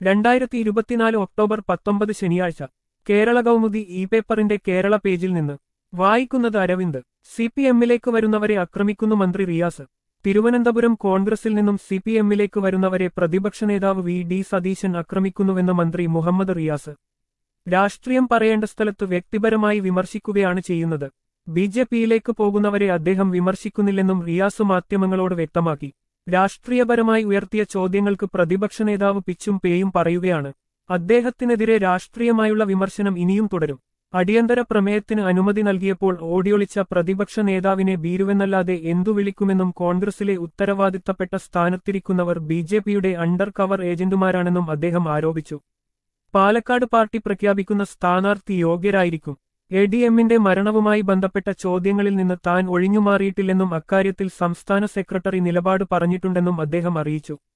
2024 October 19 ശനിയാഴ്ച Kerala Kaumudi E പേപ്പറിന്റെ കേരള പേജിൽ നിന്ന് വായിക്കുന്നത് അരവിന്ദ്. സിപിഎമ്മിലേക്ക് വരുന്നവരെ ആക്രമിക്കുന്നു മന്ത്രി റിയാസ്. തിരുവനന്തപുരം കോൺഗ്രസിൽ നിന്നും സിപിഎമ്മിലേക്ക് വരുന്നവരെ പ്രതിപക്ഷ നേതാവ് വി.ഡി. സതീശൻ ആക്രമിക്കുന്നുവെന്ന് മന്ത്രി മുഹമ്മദ് റിയാസ്. രാഷ്ട്രീയം പറയേണ്ട സ്ഥലത്ത് വ്യക്തിപരമായി വിമർശിക്കുകയാണ് ചെയ്യുന്നത്. ബിജെപിയിലേക്ക് പോകുന്നവരെ അദ്ദേഹം വിമർശിക്കുന്നില്ലെന്നും റിയാസ് മാധ്യമങ്ങളോട് വ്യക്തമാക്കി. രാഷ്ട്രീയപരമായി ഉയർത്തിയ ചോദ്യങ്ങൾക്ക് പ്രതിപക്ഷ നേതാവ് പിച്ചും പേയും പറയുകയാണ്. അദ്ദേഹത്തിനെതിരെ രാഷ്ട്രീയമായുള്ള വിമർശനം ഇനിയും തുടരും. അടിയന്തര പ്രമേയത്തിന് അനുമതി നൽകിയപ്പോൾ ഓടിയൊളിച്ച പ്രതിപക്ഷ നേതാവിനെ ഭീരുവെന്നല്ലാതെ എന്തു വിളിക്കുമെന്നും കോൺഗ്രസിലെ ഉത്തരവാദിത്തപ്പെട്ട സ്ഥാനത്തിരിക്കുന്നവർ ബിജെപിയുടെ അണ്ടർ കവർ ഏജന്റുമാരാണെന്നും അദ്ദേഹം ആരോപിച്ചു. പാലക്കാട് പാർട്ടി പ്രഖ്യാപിക്കുന്ന സ്ഥാനാർത്ഥി യോഗ്യരായിരിക്കും. എ.ഡി.എമ്മിന്റെ മരണവുമായി ബന്ധപ്പെട്ട ചോദ്യങ്ങളിൽ നിന്ന് താൻ ഒഴിഞ്ഞുമാറിയിട്ടില്ലെന്നും അക്കാര്യത്തിൽ സംസ്ഥാന സെക്രട്ടറി നിലപാട് പറഞ്ഞിട്ടുണ്ടെന്നും അദ്ദേഹം അറിയിച്ചു.